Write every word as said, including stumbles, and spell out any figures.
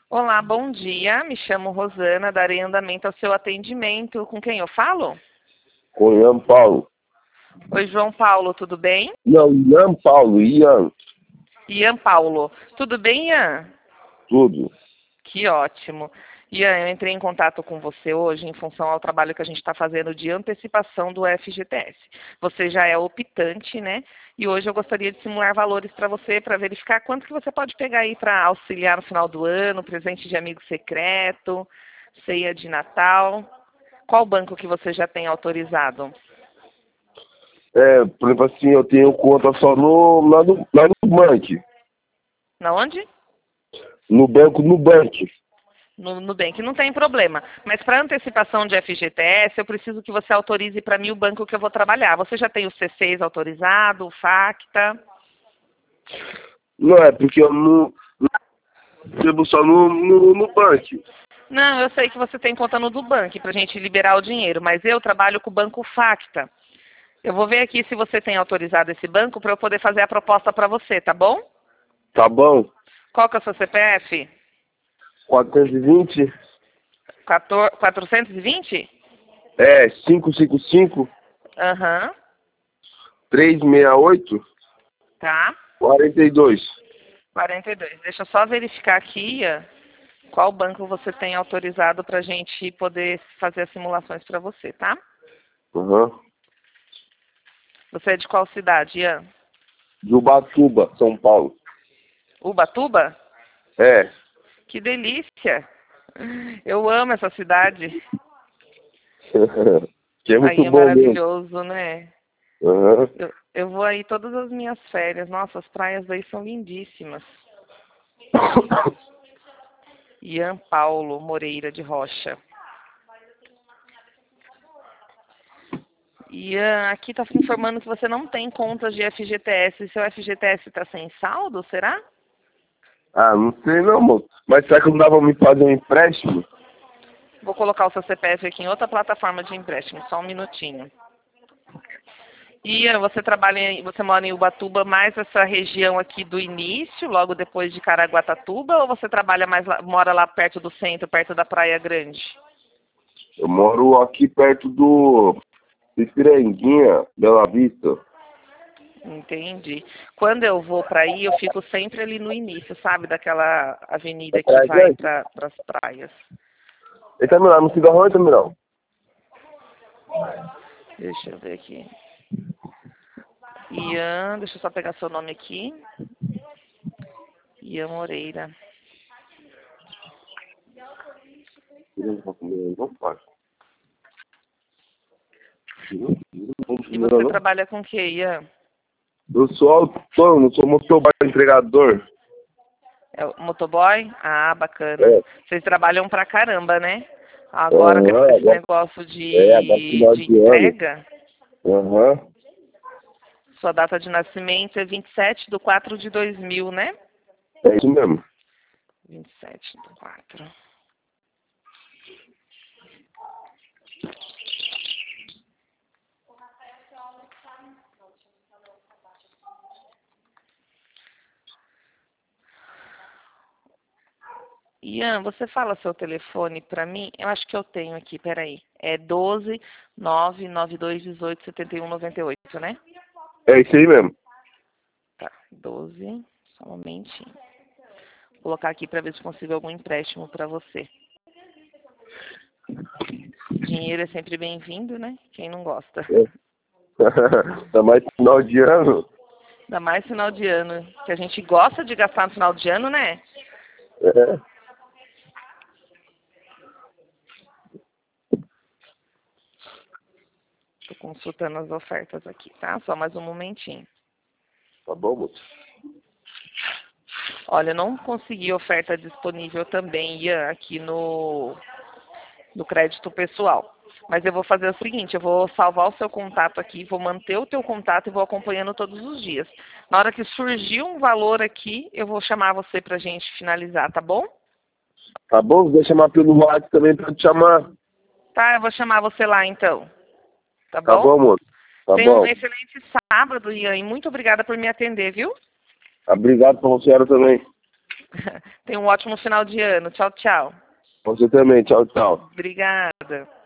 Olá, bom dia. Me chamo Rosana, darei andamento ao seu atendimento. Com quem eu falo? Com Ian Paulo. Oi, João Paulo, tudo bem? Não, Ian Paulo, Ian. Ian Paulo. Tudo bem, Ian? Tudo. Que ótimo. Ian, eu entrei em contato com você hoje em função ao trabalho que a gente está fazendo de antecipação do F G T S. Você já é optante, né? E hoje eu gostaria de simular valores para você, para verificar quanto que você pode pegar aí para auxiliar no final do ano, presente de amigo secreto, ceia de Natal. Qual banco que você já tem autorizado? É, por exemplo assim, eu tenho conta só no, lá no, lá no banco. Na onde? No banco, no banco. No Nubank, não tem problema. Mas para antecipação de F G T S, eu preciso que você autorize para mim o banco que eu vou trabalhar. Você já tem o C seis autorizado, o Facta? Não, é porque eu não recebo só no, no, no banco. Não, eu sei que você tem conta no Nubank para a gente liberar o dinheiro, mas eu trabalho com o banco Facta. Eu vou ver aqui se você tem autorizado esse banco para eu poder fazer a proposta para você, tá bom? Tá bom? Qual que é o seu C P F? quatrocentos e vinte? quatrocentos e vinte? É, cinco cinco cinco, Aham, três seis oito, tá. quarenta e dois. quarenta e dois. Deixa eu só verificar aqui, Ian, qual banco você tem autorizado para a gente poder fazer as simulações para você, tá? Aham. Você é de qual cidade, Ian? De Ubatuba, São Paulo. Ubatuba? É. Que delícia! Eu amo essa cidade. Que é muito Aí é bom mesmo. maravilhoso, né? Aham. Eu, eu vou aí todas as minhas férias. Nossa, as praias daí são lindíssimas. Ian Paulo Moreira de Rocha. Ian, aqui está informando que você não tem contas de F G T S. Seu F G T S está sem saldo, será? Ah, não sei não, moço. Mas será que não dá pra me fazer um empréstimo? Vou colocar o seu C P F aqui em outra plataforma de empréstimo, só um minutinho. Ian, você trabalha, em, você mora em Ubatuba, mais essa região aqui do início, logo depois de Caraguatatuba, ou você trabalha mais lá, mora lá perto do centro, perto da Praia Grande? Eu moro aqui perto do Piranguinha, Bela Vista. Entendi. Quando eu vou para aí, eu fico sempre ali no início, sabe? Daquela É avenida que Praia vai Grande? para as praias. Ele tá mirando no cigarrão, ele tá mirando. Deixa eu ver aqui. Ian, deixa eu só pegar seu nome aqui. Ian Moreira. Não pode. E você trabalha com o que, Ian? Eu sou autônomo, sou motoboy entregador. É o motoboy? Ah, bacana. É. Vocês trabalham pra caramba, né? Agora com Aham, esse agora, negócio é, agora de, final de de ano. entrega, Aham. sua data de nascimento é vinte e sete de quatro de dois mil, né? É isso mesmo. vinte e sete do quatro. Ian, você fala seu telefone para mim? Eu acho que eu tenho aqui, peraí. É doze, nove nove dois, dezoito, setenta e um, noventa e oito, né? É isso aí mesmo. Tá, doze, só um momentinho. Vou colocar aqui para ver se consigo algum empréstimo para você. Dinheiro é sempre bem-vindo, né? Quem não gosta? É. Tá mais final de ano. Ainda mais final de ano, que a gente gosta de gastar no final de ano, né? É. Tô consultando as ofertas aqui, tá? Só mais um momentinho. Tá bom, moço. Olha, eu não consegui oferta disponível também, Ian, aqui no, no crédito pessoal. Mas eu vou fazer o seguinte, eu vou salvar o seu contato aqui, vou manter o teu contato e vou acompanhando todos os dias. Na hora que surgir um valor aqui, eu vou chamar você pra gente finalizar, tá bom? Tá bom? Vou chamar pelo WhatsApp também pra te chamar. Tá, eu vou chamar você lá então. Tá Tá bom? bom, moço? Tá Tenha um bom. excelente sábado, Ian, e muito obrigada por me atender, viu? Obrigado pra você também. Tenha um ótimo final de ano. Tchau, tchau. Você também. Tchau, tchau. Obrigada.